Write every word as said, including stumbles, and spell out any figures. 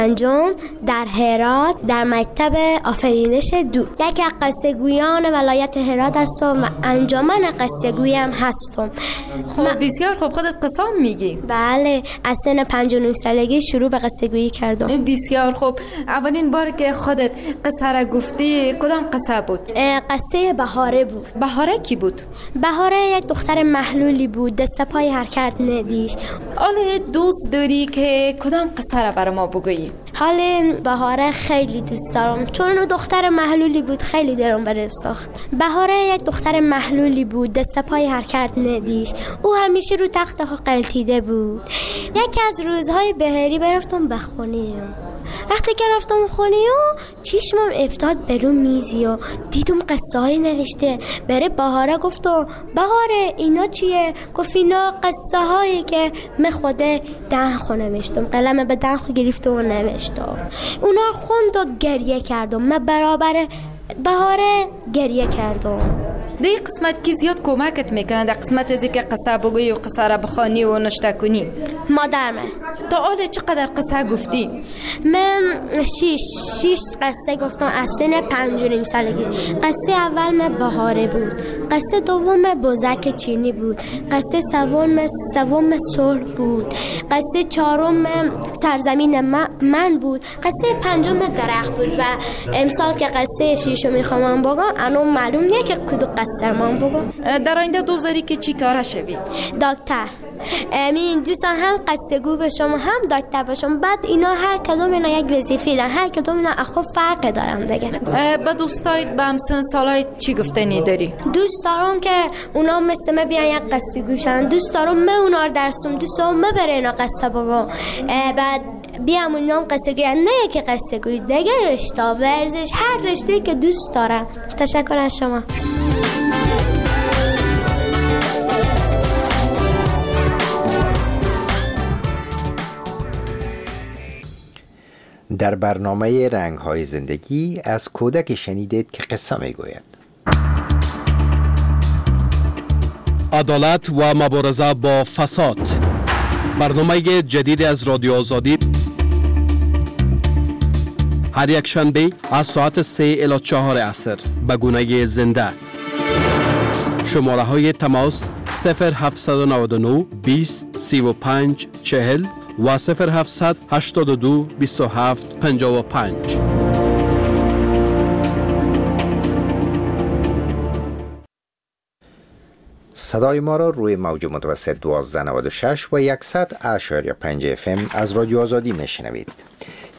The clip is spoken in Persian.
انجام در هرات در مکتب آفرینش دو. یکی از قصه گویان ولایت هرات هستم و انجمن قصه گویی هم هستم. خب بسیار خوب، خودت قصه میگی؟ بله، از سن پنج و نه سالگی شروع به قصه گویی کردم. بسیار خوب. اولین بار که خودت قصه را گفتی کدام قصه بود؟ قصه بهاره بود. بهاره کی بود؟ بهاره یک دختر محلولی بود، دست پای حرکت ندیش. حالا دوست داری که کدام قصه را برای ما بگویی؟ حال بهاره خیلی دوست دارم چون اون دختر محلولی بود، خیلی دلم برای ساخت. بهاره یک دختر محلولی بود، دست پای حرکت ندیش. او همیشه رو تخت ها قلتیده بود. یکی از روزهای بهاری برفتم به خونه‌ام. وقتی که رفتم خونه و چشمم افتاد به رو میزی و دیدم قصه های نوشته. بره بهاره گفتم بهاره اینا چیه؟ گفت اینا قصه هایی که من خوده دنخو نوشتم، قلم به دنخو گرفتم و نوشتم. اونا خوند و گریه کردم. من برابر بهاره گریه کردم. در قسمت کی زیاد کمکت میکنن؟ در قسمت ازی که قصه بگویی و قصه را بخوانی و نشته کنی؟ مادرم. تا حالا چقدر قصه گفتی؟ من شیش شیش قصه گفتم از سن پنج و نیم سالگی. قصه اول من بهاره بود، قصه دوم بزک چینی بود، قصه سوم سوم صلح بود، قصه چهارم سرزمین من بود، قصه پنجم درخت بود. و امسال که قصه شیشو میخوام بگم الان معلوم نیست که کدوم قصه من بگم. در آینده دوست داری که چی کاره شوی؟ دکتر. امین دوستان هم قصه گو بشم هم دکتر بشم. بعد اینا هر کدوم اینا یک وظیفه دارن، هر کدوم اینا اخو فرق دارن دیگه. با دوستایت با همسن سالای چی گفتنی داری؟ دوست دارم که اونا مثل من بیان یک قصه گوشن. دوست دارم من اونا رو درسم، دوست دارم من برای اینا قصه بگم. بعد بیام اونا قصه گوین، نه که قصه گوی دیگه، رشته ورزش هر رشته که دوست دارم. تشکر از شما. در برنامه رنگ‌های زندگی از کودک شنیدید که قصه میگوید. عدالت و مبارزه با فساد، برنامه جدید از رادیو آزادی، هر یک شنبه از ساعت سه الی چهار عصر به گونه زنده. شماره های تماس صفر هفت نه نه بیست سی و پنج چهل و صفر هفت هشت دو بیست و هفت پنجاه و پنج. صدای ما را روی موج متوسط دوازده نود و شش و صد اشاری پنج اف ام از رادیو آزادی میشنوید.